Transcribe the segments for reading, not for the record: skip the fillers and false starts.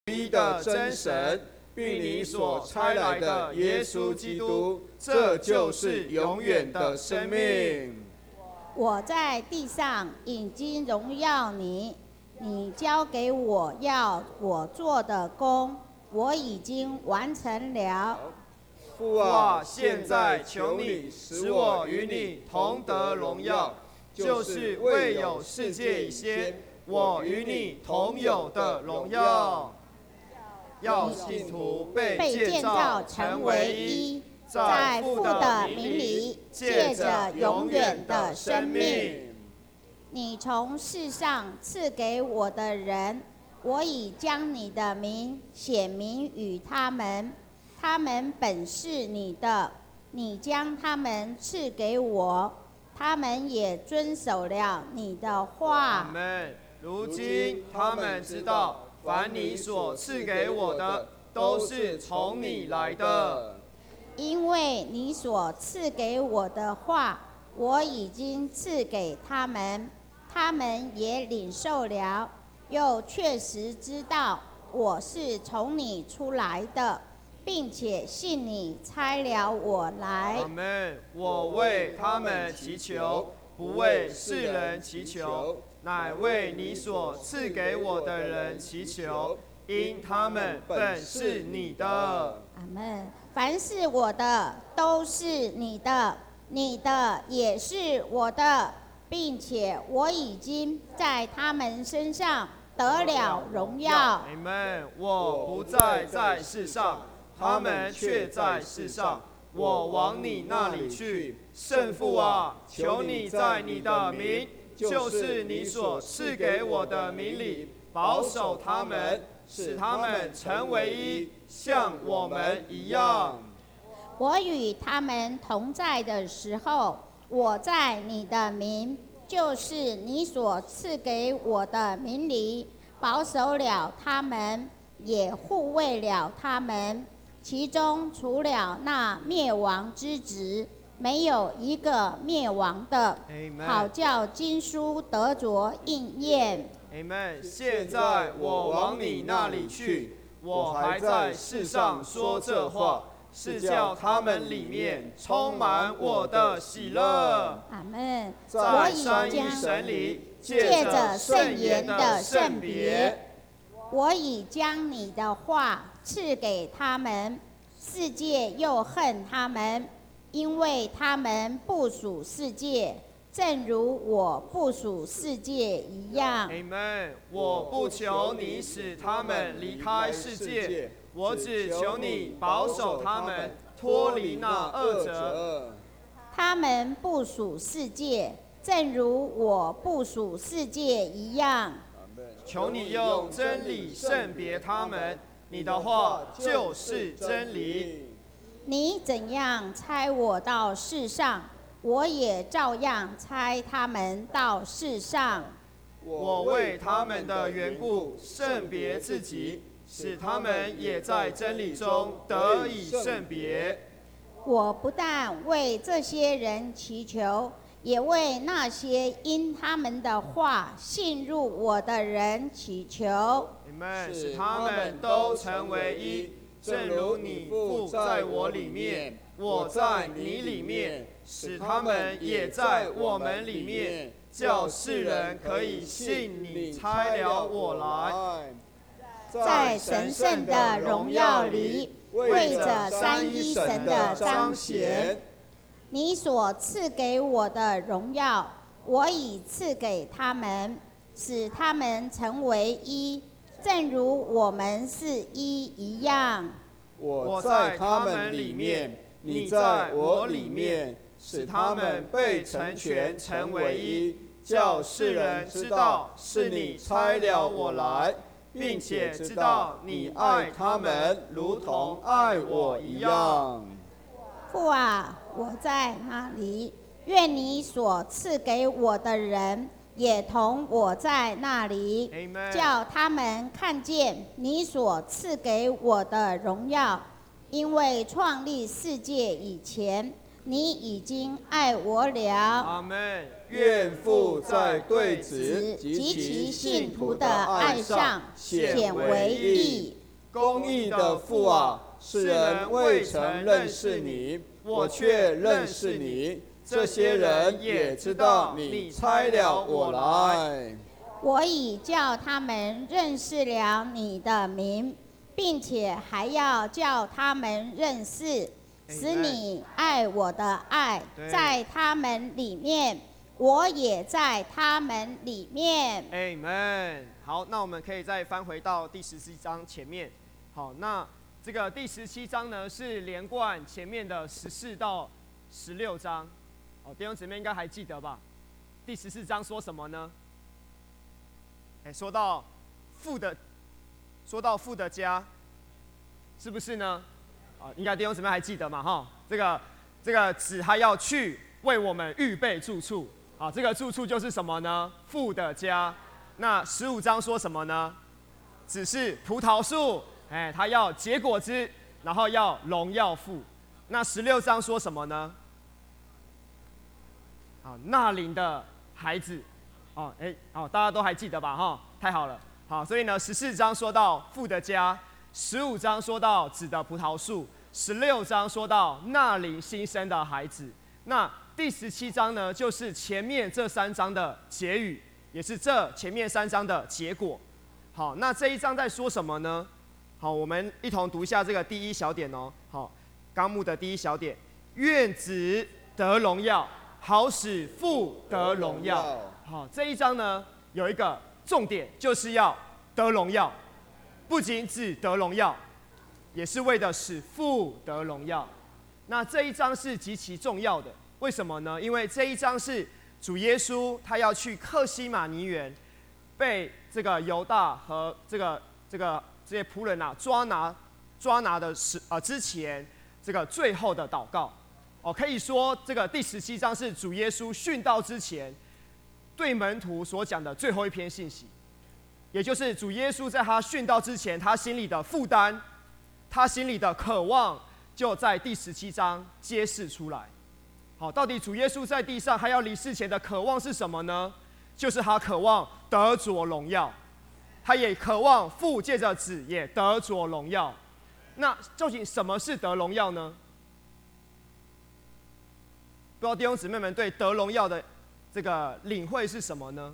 一的真神，并你所差来的耶稣基督，这就是永远的生命。 我在地上已经荣耀你，你交给我要我做的工，我已经完成了。 父啊，现在求你使我与你同得荣耀，就是未有世界以先，我与你同有的荣耀。要信徒被建造成为一，在父的名里借着永远的生命。 你从世上赐给我的人，我已将你的名显明与他们，他们本是你的，你将他们赐给我，他们也遵守了你的话。 阿们。如今他们知道，凡你所赐给我的，都是从你来的。 因为你所赐给我的话，我已经赐给他们，他们也领受了，又确实知道我是从你出来的，并且信你差了我来。 阿们。我为他们祈求，不为世人祈求，乃为你所赐给我的人祈求，因他们本是你的。 阿们。凡是我的，都是你的，你的也是我的，并且我已经在他们身上得了荣耀。 阿们。我不再在世上，他们却在世上，我往你那里去。圣父啊，求你在你的名，就是你所赐给我的名里，保守他们，使他们成为一，像我们一样。 我与他们同在的时候，我在你的名，就是你所赐给我的名里，保守了他们，也护卫了他们。其中除了那灭亡之子，没有一个灭亡的，好叫经书得着应验。 阿们。现在我往你那里去，我还在世上说这话，是叫他们里面充满我的喜乐。 阿们。 在三一神里，借着圣言的圣别， 我已将你的话赐给他们，世界又恨他们，因为他们不属世界，正如我不属世界一样。 阿们。我不求你使他们离开世界，我只求你保守他们脱离那恶者。 他们不属世界，正如我不属世界一样。 求你用真理圣别他们，你的话就是真理。 你怎样差我到世上，我也照样差他们到世上。 我为他们的缘故圣别自己，使他们也在真理中得以圣别。 我不但为这些人祈求，也为那些因他们的话信入我的人祈求。 阿们。使他们都成为一，正如你父在我里面，我在你里面，使他们也在我们里面，叫世人可以信你差了我来。 在神圣的荣耀里，为着三一神的彰显，你所赐给我的荣耀，我已赐给他们，使他们成为一，正如我们是一一样。 我在他们里面，你在我里面，使他们被成全成为一，叫世人知道是你差了我来，并且知道你爱他们如同爱我一样。 父啊，我在那里，愿你所赐给我的人也同我在那里，叫他们看见你所赐给我的荣耀。因为创立世界以前，你已经爱我了。 阿们。愿父在对子及其信徒的爱上显为义。 公义的父啊，世人未曾认识你，我却认识你。这些人也知道你差了我来。 我已叫他们认识了你的名，并且还要叫他们认识，使你爱我的爱在他们里面，我也在他们里面。 Amen。好，那我们可以再翻回到第17章前面。好，那这个第17章呢，是连贯前面的14到16章。弟兄姊妹应该还记得吧？第14章说什么呢？说到父的家，是不是呢？应该弟兄姊妹还记得嘛？哈，这个子他要去为我们预备住处。这个住处就是什么呢？父的家。那15章说什么呢？只是葡萄树，他要结果子，然后要荣耀父。那16章说什么呢？那灵的孩子。大家都还记得吧？哈，太好了。好，所以呢，14章说到父的家，15章说到子的葡萄树，16章说到那灵新生的孩子。那第17章呢，就是前面这3章的结语，也是这前面3章的结果。好，那这一章在说什么呢？好，我们一同读一下这个第1小点哦。好，纲目的第1小点，愿子得荣耀，好使父得荣耀。好，这一章呢有一个重点，就是要得荣耀，不仅只得荣耀，也是为了使父得荣耀。那这一章是极其重要的，为什么呢？因为这一章是主耶稣他要去客西马尼园，被这个犹大和这些仆人抓拿的之前，这个最后的祷告。可以说这个第17章是主耶稣殉道之前对门徒所讲的最后一篇信息，也就是主耶稣在他殉道之前，他心里的负担，他心里的渴望，就在第17章揭示出来。好，到底主耶稣在地上还要离世前的渴望是什么呢？就是他渴望得着荣耀，他也渴望父借着子也得着荣耀。那究竟什么是得荣耀呢？不知道弟兄姊妹们对得荣耀的这个领会是什么呢？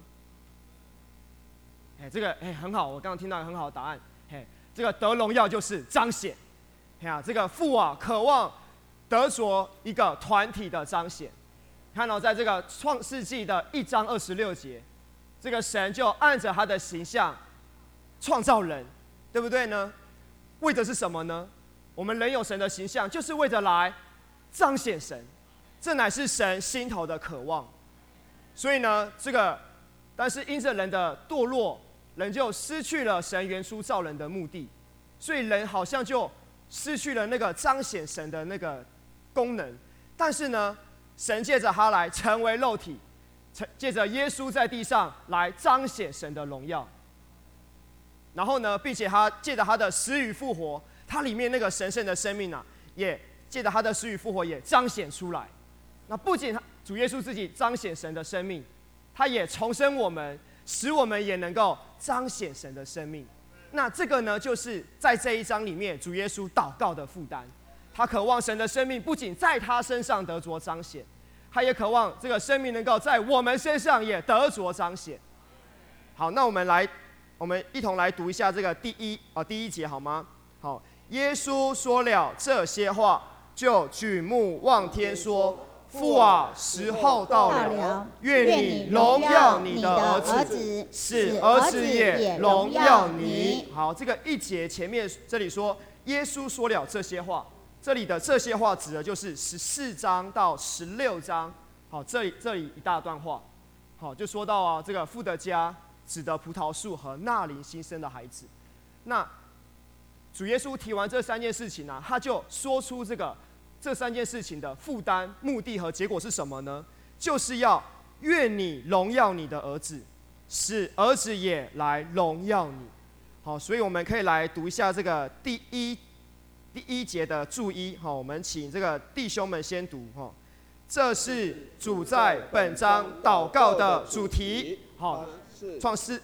很好，我刚刚听到一个很好的答案。这个得荣耀就是彰显。这个父渴望得着一个团体的彰显。看到在这个创世纪的1章26节，这个神就按着他的形象创造人，对不对呢？为的是什么呢？我们人有神的形象，就是为着来彰显神，这乃是神心头的渴望。所以呢，但是因着人的堕落，人就失去了神原初造人的目的，所以人好像就失去了那个彰显神的那个功能。但是呢，神借着他来成为肉体，借着耶稣在地上来彰显神的荣耀。然后呢，并且他借着他的死与复活，他里面那个神圣的生命也借着他的死与复活也彰显出来。那不仅主耶稣自己彰显神的生命，他也重生我们，使我们也能够彰显神的生命。那这个呢，就是在这一章里面主耶稣祷告的负担。他渴望神的生命不仅在他身上得着彰显，他也渴望这个生命能够在我们身上也得着彰显。好，那我们一同来读一下这个第一节好吗？好，耶稣说了这些话，就举目望天说：父啊，时候到了，愿你荣耀你的儿子，使儿子也荣耀你。好，这个一节前面这里说耶稣说了这些话，这里的这些话指的就是14章到16章。好，这里一大段话。好，就说到这个父的家、子的葡萄树和那灵新生的孩子。那主耶稣提完这3件事情他就说出这3件事情的负担、目的和结果是什么呢？就是要愿你荣耀你的儿子，使儿子也来荣耀你。好，所以我们可以来读一下这个第一节的注一。好，我们请这个弟兄们先读。这是主在本章祷告的主题。好，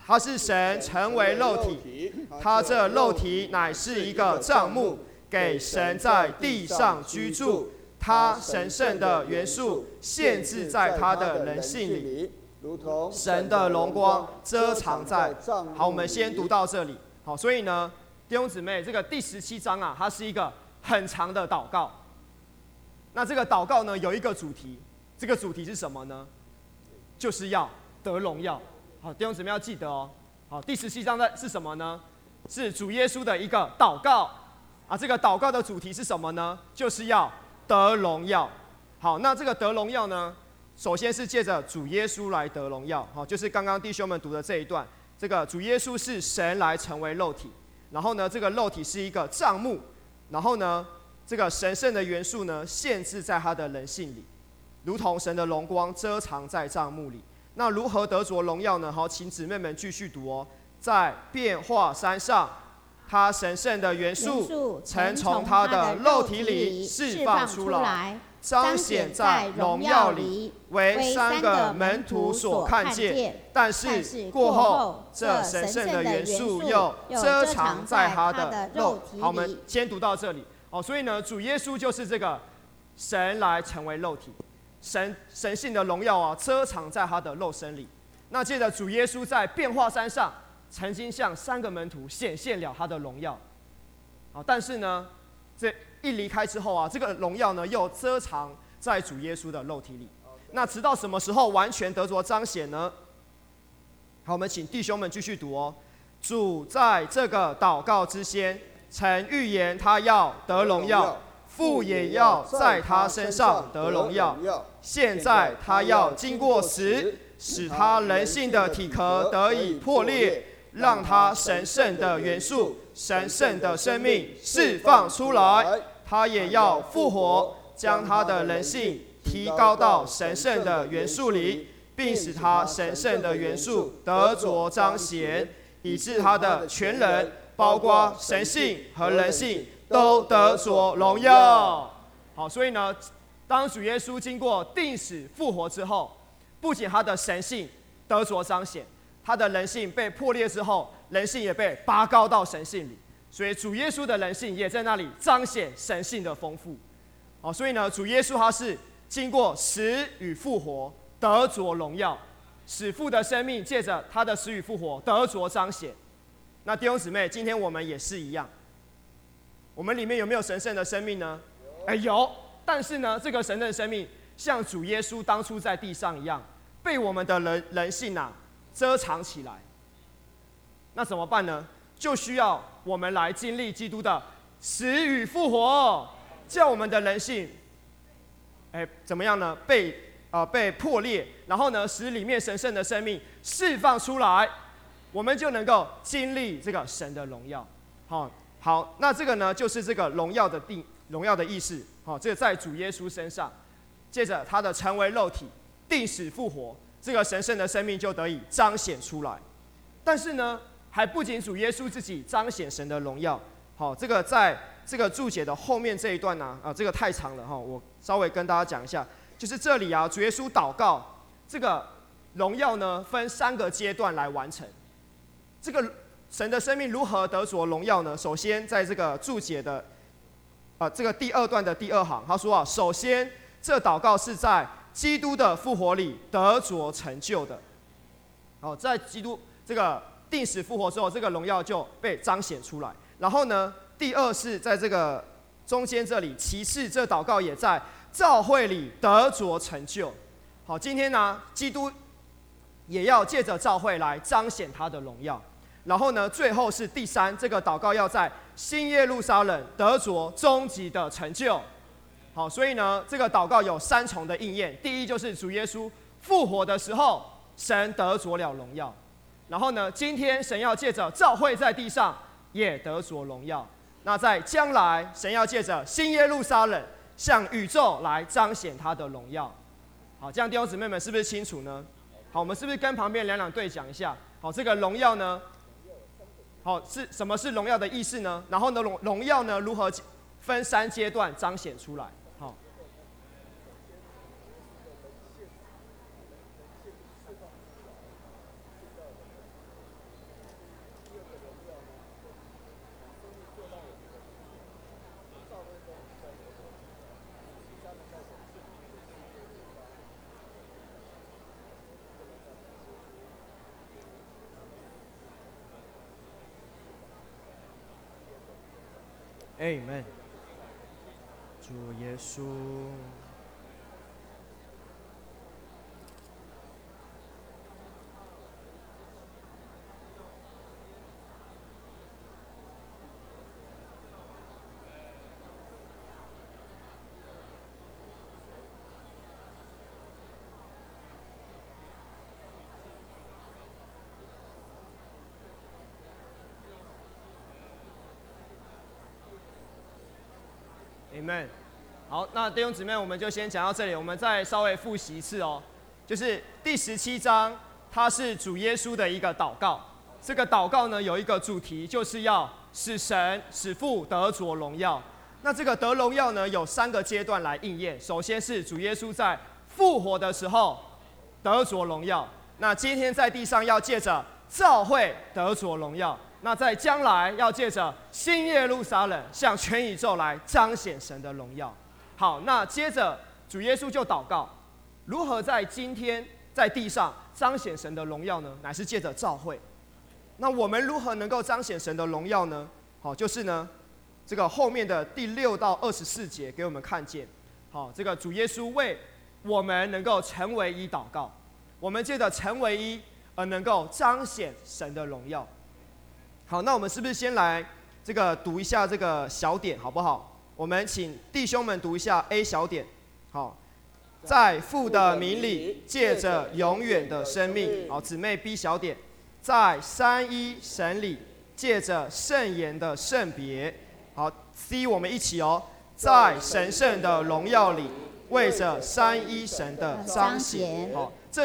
他是神成为肉体，他这肉体乃是一个帐幕，给神在地上居住。他神圣的元素限制在他的人性里，如同神的荣光遮藏在。好，我们先读到这里。好，所以呢，弟兄姊妹，这个第17章啊，它是一个很长的祷告。那这个祷告呢，有一个主题，这个主题是什么呢？就是要得荣耀。好，弟兄姊妹要记得哦。好，第17章的是什么呢？是主耶稣的一个祷告啊。这个祷告的主题是什么呢？就是要得荣耀。好，那这个得荣耀呢，首先是借着主耶稣来得荣耀。好，就是刚刚弟兄们读的这一段，这个主耶稣是神来成为肉体，然后呢，这个肉体是一个帐幕，然后呢，这个神圣的元素呢，限制在他的人性里，如同神的荣光遮藏在帐幕里。那如何得着荣耀呢？好，请姊妹们继续读哦。在变化山上，他神圣的元素曾从他的肉体里释放出来，彰显在荣耀里，为3个门徒所看见。但是过后，这神圣的元素又遮藏在他的肉体里。好，我们先读到这里。哦，所以呢，主耶稣就是这个神来成为肉体。神性的荣耀啊，遮藏在他的肉身里。那接着主耶稣在变化山上，曾经向3个门徒显现了他的荣耀。啊，但是呢，这一离开之后啊，这个荣耀呢又遮藏在主耶稣的肉体里。那直到什么时候完全得着彰显呢？好，我们请弟兄们继续读哦。主在这个祷告之先，曾预言他要得荣耀。父也要在他身上得荣耀。现在他要经过死，使他人性的体壳得以破裂，让他神圣的元素、神圣的生命释放出来。他也要复活，将他的人性提高到神圣的元素里，并使他神圣的元素得着彰显，以致他的全人，包括神性和人性，都得着荣耀。好，所以呢，当主耶稣经过定死复活之后，不仅他的神性得着彰显，他的人性被破裂之后，人性也被拔高到神性里，所以主耶稣的人性也在那里彰显神性的丰富。好，所以呢，主耶稣他是经过死与复活得着荣耀，使父的生命借着他的死与复活得着彰显。那弟兄姊妹，今天我们也是一样。我们里面有没有神圣的生命呢？有。但是呢，这个神圣的生命像主耶稣当初在地上一样，被我们的人性啊遮藏起来。那怎么办呢？就需要我们来经历基督的死与复活，叫我们的人性，怎么样呢？被破裂，然后呢，使里面神圣的生命释放出来，我们就能够经历这个神的荣耀。好，那这个呢，就是这个荣耀的意思。好，这个在主耶稣身上，借着他的成为肉体、定死复活，这个神圣的生命就得以彰显出来。但是呢，还不仅主耶稣自己彰显神的荣耀。好，这个在这个注解的后面这一段呢，这个太长了哈，我稍微跟大家讲一下，就是这里啊，主耶稣祷告这个荣耀呢，分3个阶段来完成。这个神的生命如何得着荣耀呢？首先，在这个注解的这个第2段的第2行，他说啊，首先这祷告是在基督的复活里得着成就的。好，在基督这个定死复活之后，这个荣耀就被彰显出来。然后呢，第2是在这个中间这里，其次这祷告也在召会里得着成就。好，今天呢，基督也要借着召会来彰显他的荣耀。然后呢，最后是第3，这个祷告要在新耶路撒冷得着终极的成就。好，所以呢，这个祷告有3重的应验。第一就是主耶稣复活的时候，神得着了荣耀。然后呢，今天神要借着召会在地上也得着荣耀。那在将来，神要借着新耶路撒冷向宇宙来彰显他的荣耀。好，这样弟兄姊妹们是不是清楚呢？好，我们是不是跟旁边两队讲一下？好，这个荣耀呢？好，是什么是荣耀的意思呢？然后呢，荣耀呢如何分3阶段彰显出来？好， Amen。主耶稣。Amen。好，那弟兄姊妹，我们就先讲到这里，我们再稍微复习一次哦。就是第17章，它是主耶稣的一个祷告。这个祷告呢，有一个主题，就是要使神、使父得着荣耀。那这个得荣耀呢，有3个阶段来应验。首先是主耶稣在复活的时候得着荣耀。那今天在地上要借着召会得着荣耀。那在将来要借着新耶路撒冷向全宇宙来彰显神的荣耀。好，那接着主耶稣就祷告，如何在今天在地上彰显神的荣耀呢？乃是借着召会。那我们如何能够彰显神的荣耀呢？好，就是呢，这个后面的第6到24节给我们看见。好，这个主耶稣为我们能够成为一祷告，我们借着成为一而能够彰显神的荣耀。好，那我们是不是先来这个读一下这个小点，好不好？我们请弟兄们读一下 A 小点。好，在父的名里，借着永远的生命。好，姊妹 B 小点，在三一神里，借着圣言的圣别。好 ，C 我们一起哦，在神圣的荣耀里，为着三一神的彰显。好，这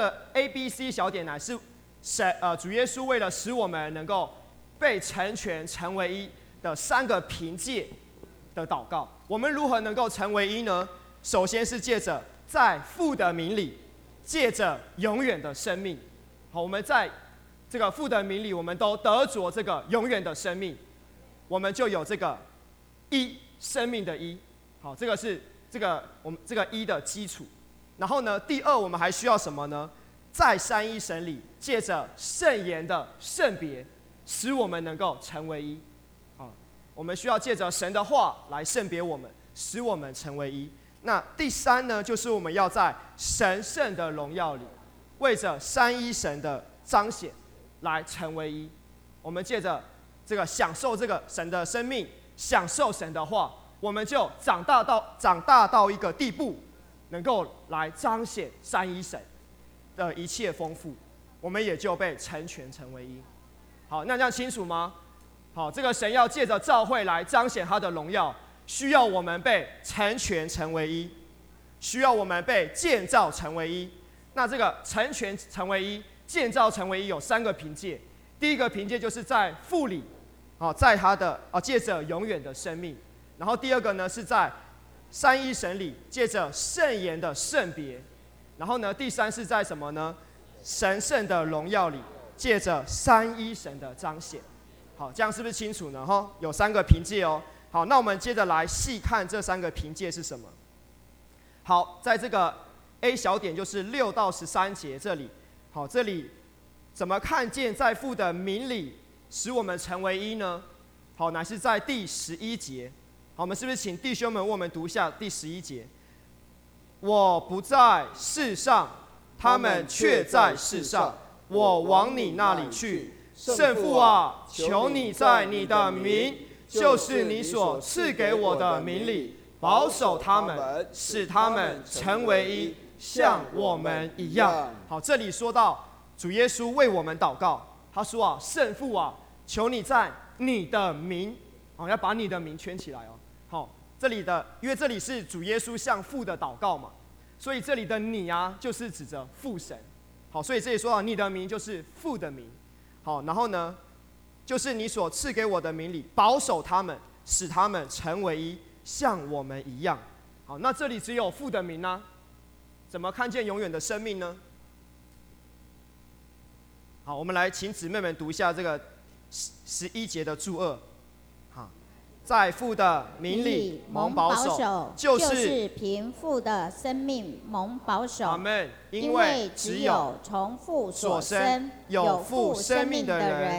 A、B、C 小点乃是主耶稣为了使我们能够被成全成为一的3个凭借的祷告。我们如何能够成为一呢？首先是借着在父的名里，借着永远的生命。好，我们在这个父的名里，我们都得着这个永远的生命，我们就有这个一生命的一。好，这个是我们这个一的基础。然后呢，第2我们还需要什么呢？在三一神里，借着圣言的圣别，使我们能够成为一。好，我们需要借着神的话来圣别我们，使我们成为一。那第3呢，就是我们要在神圣的荣耀里，为着三一神的彰显来成为一。我们借着这个享受这个神的生命，享受神的话，我们就长大到一个地步，能够来彰显三一神的一切丰富，我们也就被成全成为一。好，那这样清楚吗？好，这个神要借着召会来彰显他的荣耀，需要我们被成全成为一，需要我们被建造成为一。那这个成全成为一、建造成为一有3个凭借。第一个凭借就是在父里，在他的借着永远的生命。然后第2个呢是在三一神里，借着圣言的圣别。然后呢，第3是在什么呢？神圣的荣耀里，借着三一神的彰显。好，这样是不是清楚呢？有3个凭借哦。好，那我们接着来细看这3个凭借是什么。好，在这个 A 小点就是6到13节这里。好，这里怎么看见在父的名里使我们成为一呢？好，乃是在第11节。好，我们是不是请弟兄们为我们读一下第11节？我不在世上，他们却在世上。我往你那里去，圣父啊，求你在你的名，就是你所赐给我的名里，保守他们，使他们成为一，像我们一样。好，这里说到主耶稣为我们祷告，他说啊，圣父啊，求你在你的名，要把你的名圈起来哦。好，这里的，因为这里是主耶稣向父的祷告嘛，所以这里的你啊，就是指着父神。好，所以这里说到你的名就是父的名。好，然后呢，就是你所赐给我的名里，保守他们，使他们成为一，像我们一样。好，那这里只有父的名啊，怎么看见永远的生命呢？好，我们来请姊妹们读一下这个11节的注2。在父的名里蒙保守， 就是凭父的生命蒙保守。 阿们。 因为只有从父所生、有父生命的人，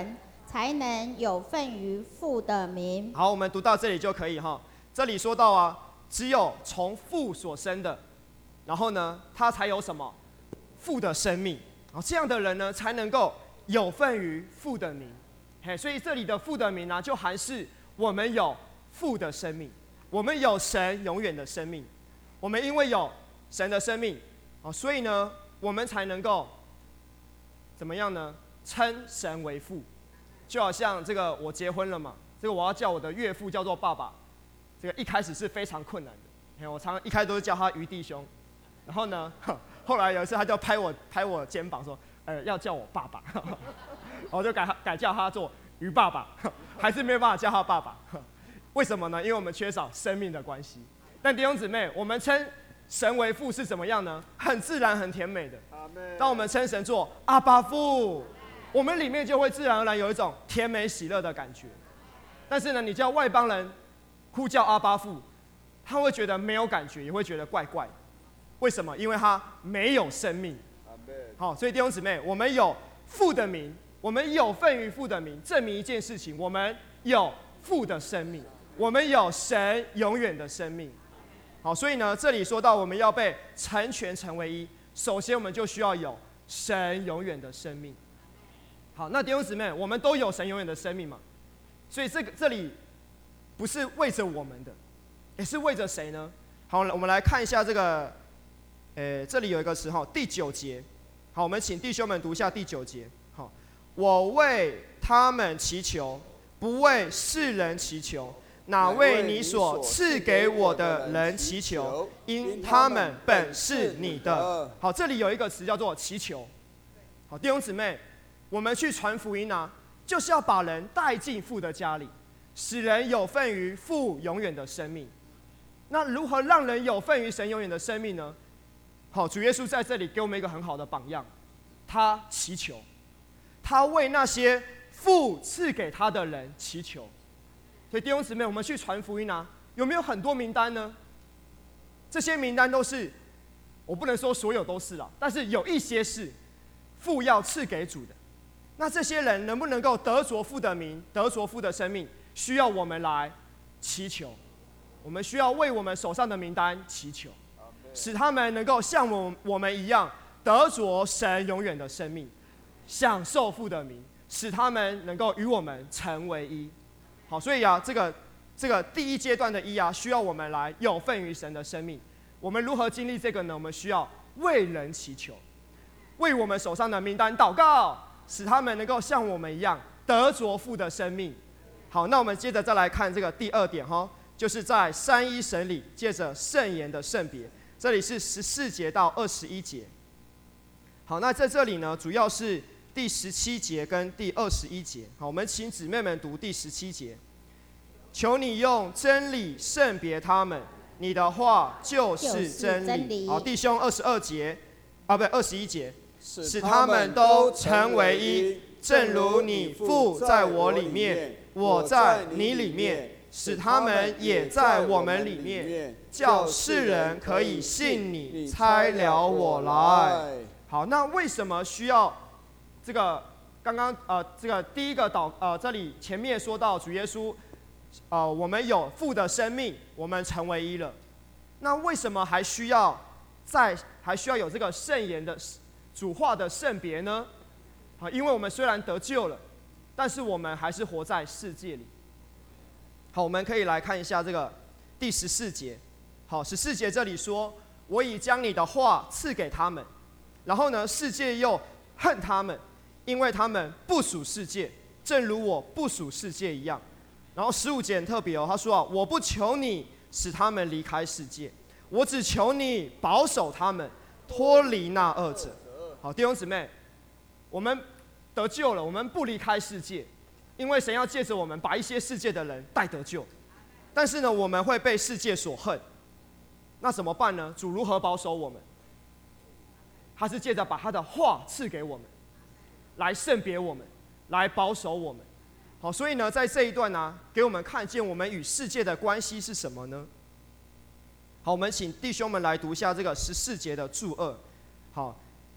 才能有份于父的名。 好，我们读到这里就可以哈。这里说到啊，只有从父所生的，然后呢，他才有什么父的生命。然后这样的人呢，才能够有份于父的名。嘿，所以这里的父的名呢，就含是我们有父的生命，我们有神永远的生命。我们因为有神的生命，所以呢，我们才能够怎么样呢？称神为父。就好像这个我结婚了嘛，这个我要叫我的岳父叫做爸爸，这个一开始是非常困难的。我常常一开始都是叫他于弟兄，然后呢，后来有一次他就拍我肩膀说，要叫我爸爸，我就改叫他做于爸爸，还是没有办法叫他爸爸。为什么呢？因为我们缺少生命的关系。但弟兄姊妹，我们称神为父是怎么样呢？很自然、很甜美的。当我们称神做阿爸父，我们里面就会自然而然有一种甜美喜乐的感觉。但是呢，你叫外邦人呼叫阿爸父，他会觉得没有感觉，也会觉得怪怪。为什么？因为他没有生命。好，所以弟兄姊妹，我们有父的名，我们有份于父的名，证明一件事情：我们有父的生命，我们有神永远的生命。好，所以呢，这里说到我们要被成全成为一，首先我们就需要有神永远的生命。好，那弟兄姊妹，我们都有神永远的生命嘛？所以这里不是为着我们的，也是为着谁呢？好，我们来看一下这个，这里有一个词哈，第9节。好，我们请弟兄们读一下第9节。好，我为他们祈求，不为世人祈求，哪为你所赐给我的人祈求？因他们本是你的。好，这里有一个词叫做祈求。好，弟兄姊妹，我们去传福音啊，就是要把人带进父的家里，使人有份于父永远的生命。那如何让人有份于神永远的生命呢？好，主耶稣在这里给我们一个很好的榜样，他祈求，他为那些父赐给他的人祈求。所以弟兄姊妹，我们去传福音啊，有没有很多名单呢？这些名单都是，我不能说所有都是啦，但是有一些是父要赐给主的。那这些人能不能够得着父的名，得着父的生命，需要我们来祈求。我们需要为我们手上的名单祈求，使他们能够像我们一样得着神永远的生命，享受父的名，使他们能够与我们成为一。好，所以啊，这个第一阶段的一啊，需要我们来有份于神的生命。我们如何经历这个呢？我们需要为人祈求，为我们手上的名单祷告，使他们能够像我们一样得着父的生命。好，那我们接着再来看这个第2点哈，就是在三一神里借着圣言的圣别。这里是14节到21节。好，那在这里呢，主要是第17节跟第21节。好，我们请姊妹们读第17节。求你用真理圣别他们，你的话就是真理。好，弟兄22节，不21节，使他们都成为一，正如你父在我里面，我在你里面，使他们也在我们里面，叫世人可以信你差了我来。好，那为什么需要这个？刚刚这个第一个这里前面说到主耶稣，我们有父的生命，我们成为一了。那为什么还需要有这个圣言的主话的圣别呢？因为我们虽然得救了，但是我们还是活在世界里。好，我们可以来看一下这个第14节。好，14节这里说：“我已将你的话赐给他们，然后呢，世界又恨他们，因为他们不属世界，正如我不属世界一样。”然后15节很特别哦，他说：“我不求你使他们离开世界，我只求你保守他们，脱离那恶者。”好，弟兄姊妹，我们得救了，我们不离开世界，因为神要借着我们把一些世界的人带得救。但是呢，我们会被世界所恨，那怎么办呢？主如何保守我们？他是借着把他的话赐给我们，来圣别我们，来保守我们。好，所以呢，在这一段呢，给我们看见我们与世界的关系是什么呢？好，我们请弟兄们来读一下这个14节的注2。好，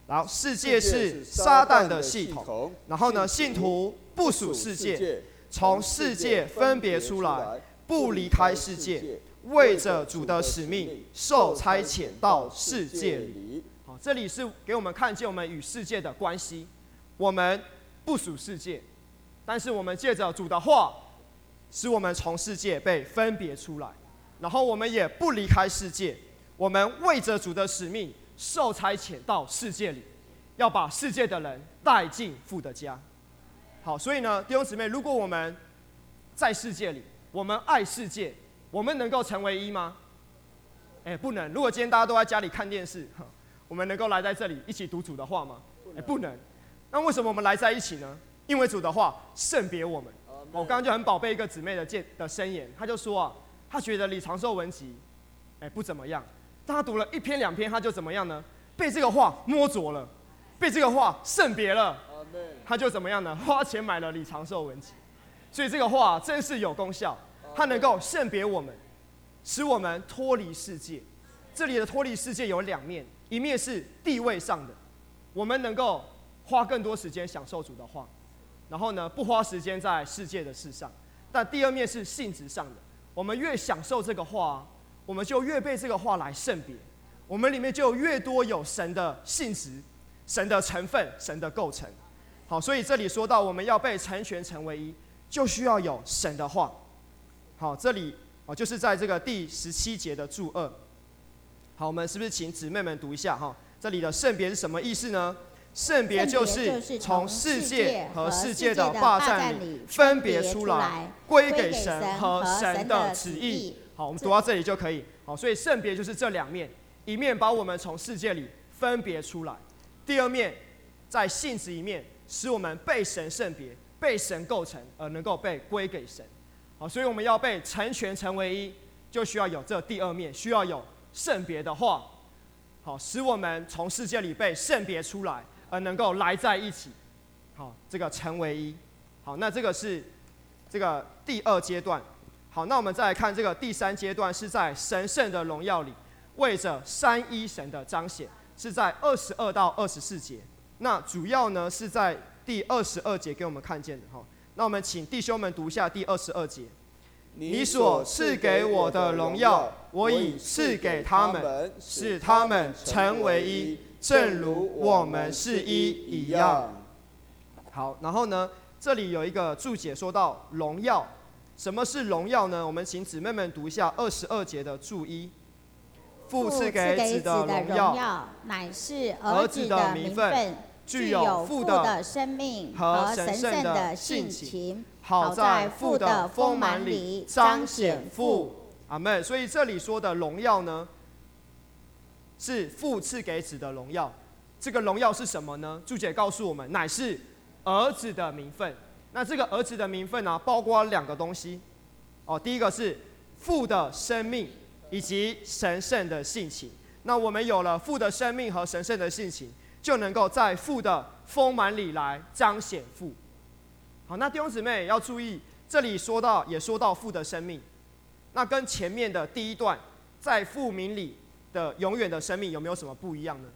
然后世界是撒旦的系统，然后呢，信徒不属世界，从世界分别出来，不离开世界，为着主的使命受差遣到世界里。好，这里是给我们看见我们与世界的关系。我们不属世界，但是我们借着主的话，使我们从世界被分别出来，然后我们也不离开世界，我们为着主的使命受差遣到世界里，要把世界的人带进父的家。好，所以呢，弟兄姊妹，如果我们在世界里，我们爱世界，我们能够成为一吗？不能。如果今天大家都在家里看电视，我们能够来在这里一起读主的话吗？不能。那为什么我们来在一起呢？因为主的话圣别我们。我刚刚就很宝贝一个姊妹的申言，她就说啊，她觉得李长寿文集，不怎么样。但她读了1篇2篇，她就怎么样呢？被这个话摸着了，被这个话圣别了，她就怎么样呢？花钱买了李长寿文集。所以这个话真是有功效，它能够圣别我们，使我们脱离世界。这里的脱离世界有2面，一面是地位上的，我们能够花更多时间享受主的话，然后呢，不花时间在世界的事上。但第2面是性质上的，我们越享受这个话，我们就越被这个话来圣别，我们里面就越多有神的性质、神的成分、神的构成。好，所以这里说到我们要被成全成为一，就需要有神的话。好，这里就是在这个第17节的注2。好，我们是不是请姊妹们读一下哈？这里的圣别是什么意思呢？圣别就是从世界和世界的霸占里分别出来，归给神和神的旨意。好，我们读到这里就可以。好，所以圣别就是这2面，一面把我们从世界里分别出来，第2面在性质一面使我们被神圣别、被神构成，而能够被归给神。好，所以我们要被成全成为一，就需要有这第2面，需要有圣别的话。好，使我们从世界里被圣别出来，而能够来在一起。好，这个成为一。好，那这个是这个第2阶段。好，那我们再来看这个第3阶段，是在神圣的荣耀里，为着3一神的彰显，是在22到24节。那主要呢是在第22节给我们看见的。那我们请弟兄们读一下第22节。你所赐给我的荣耀，我已赐给他们，使他们成为一，正如我们是一一样。好，然后呢，这里有一个注解说到荣耀，什么是荣耀呢？我们请姊妹们读一下22节的注1。父赐给子的荣耀， 乃是儿子的名分，具有父的生命和神圣的性情，好在父的丰满里彰显父。 阿们。所以这里说的荣耀呢，是父赐给子的荣耀。这个荣耀是什么呢？注解告诉我们，乃是儿子的名分。那这个儿子的名分呢，包括2个东西。第一个是父的生命以及神圣的性情。那我们有了父的生命和神圣的性情，就能够在父的丰满里来彰显父。好，那弟兄姊妹要注意，这里也说到父的生命，那跟前面的第1段在父名里的永远的生命有没有什么不一样呢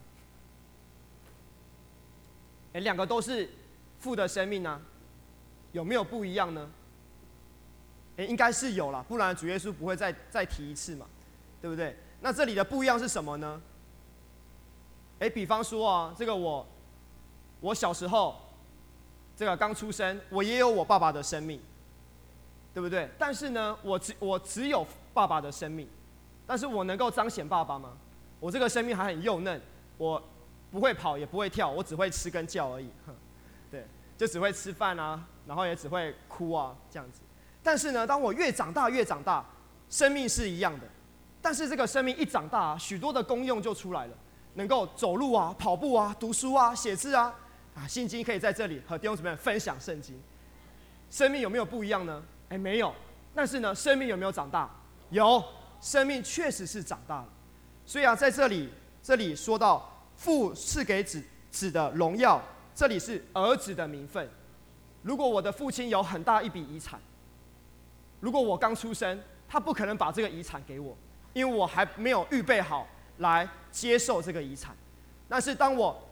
？2个都是父的生命啊，有没有不一样呢？应该是有啦，不然主耶稣不会再提一次嘛，对不对？那这里的不一样是什么呢？比方说啊，这个我小时候，这个刚出生，我也有我爸爸的生命，对不对？但是呢，我只有爸爸的生命，但是我能够彰显爸爸吗？我这个生命还很幼嫩，我不会跑也不会跳，我只会吃跟叫而已，对，就只会吃饭啊，然后也只会哭啊这样子。但是呢，当我越长大，生命是一样的，但是这个生命一长大，许多的功用就出来了，能够走路啊、跑步啊、读书啊、写字啊，信经可以在这里和弟兄姊妹分享圣经。生命有没有不一样呢？没有。但是呢，生命有没有长大？有，生命确实是长大了。所以啊，在这里说到父赐给子的荣耀，这里是儿子的名分。如果我的父亲有很大一笔遗产，如果我刚出生，他不可能把这个遗产给我，因为我还没有预备好来接受这个遗产。但是当我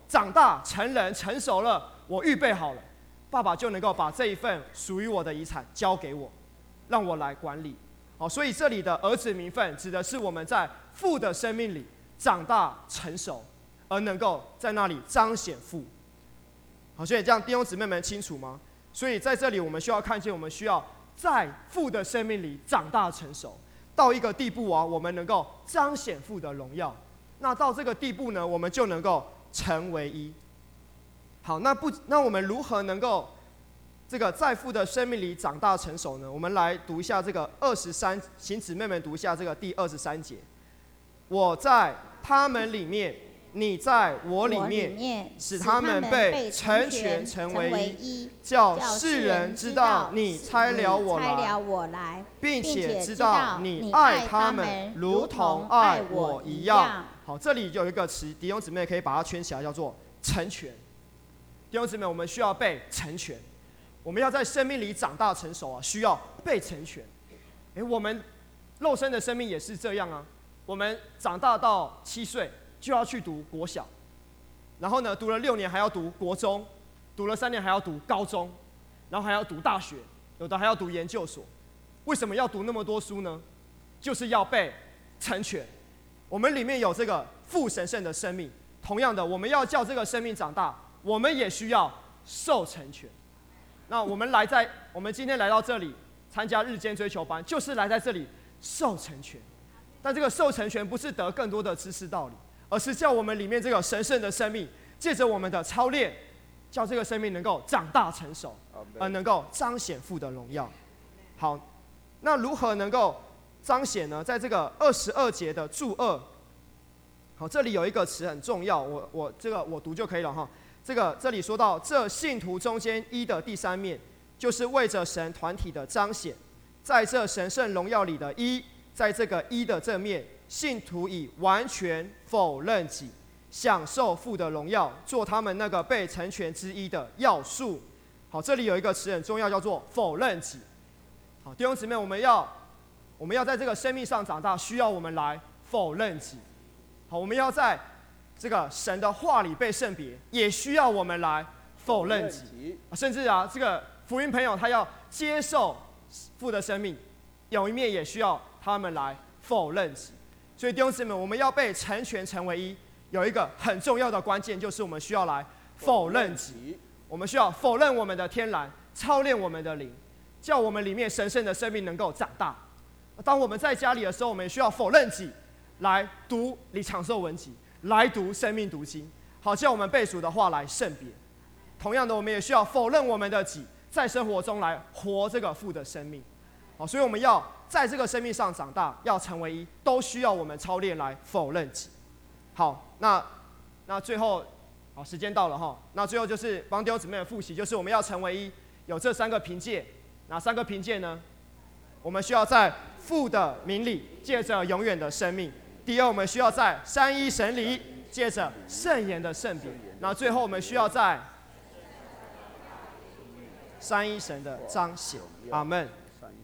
长大成人成熟了，我预备好了，爸爸就能够把这一份属于我的遗产交给我，让我来管理。好，所以这里的儿子名分指的是我们在父的生命里长大成熟，而能够在那里彰显父。好，所以这样弟兄姊妹们清楚吗？所以在这里我们需要看见，我们需要在父的生命里长大成熟，到一个地步啊，我们能够彰显父的荣耀。那到这个地步呢，我们就能够成为一。好，那我们如何能够这个在父的生命里长大成熟呢？我们来读一下这个23，请姊妹们读一下这个第23节。我在他们里面，你在我里面，使他们被成全成为一，叫世人知道你差了我来，并且知道你爱他们如同爱我一样。好，这里有一个词，弟兄姊妹可以把它圈起来，叫做成全。弟兄姊妹，我们需要被成全，我们要在生命里长大成熟啊，需要被成全。我们肉身的生命也是这样啊，我们长大到7岁就要去读国小，然后呢，读了6年还要读国中，读了3年还要读高中，然后还要读大学，有的还要读研究所。为什么要读那么多书呢？就是要被成全。我们里面有这个父神圣的生命，同样的，我们要叫这个生命长大，我们也需要受成全。那我们今天来到这里参加日间追求班，就是来在这里受成全。但这个受成全不是得更多的知识道理，而是叫我们里面这个神圣的生命，借着我们的操练，叫这个生命能够长大成熟，而能够彰显父的荣耀。好，那如何能够彰显呢？在这个22节的注2，好，这里有一个词很重要，我读就可以了哈。这里说到，这信徒中间一的第3面，就是为着神团体的彰显，在这神圣荣耀里的一，在这个一的正面，信徒以完全否认己，享受父的荣耀，做他们那个被成全之一的要素。好，这里有一个词很重要，叫做否认己。好，弟兄姊妹，我们要在这个生命上长大，需要我们来否认己。好，我们要在这个神的话里被圣别，也需要我们来否认己。甚至这个福音朋友他要接受父的生命，有一面也需要他们来否认己。所以弟兄姊妹，我们要被成全成为一，有一个很重要的关键，就是我们需要来否认己。我们需要否认我们的天然，操练我们的灵，叫我们里面神圣的生命能够长大。当我们在家里的时候，我们也需要否认己，来读李长寿文集，来读生命读经，好叫我们被主的话来圣别。同样的，我们也需要否认我们的己，在生活中来活这个父的生命。好，所以我们要在这个生命上长大，要成为一，都需要我们操练来否认己。好，那最后，好，时间到了哈。那最后就是帮弟兄姊妹的复习，就是我们要成为一，有这3个凭借。哪3个凭借呢？我们需要在父的名里，借着永远的生命。第2，我们需要在三一神里，借着圣言的圣别。然后最后，我们需要在三一神的彰显。阿们。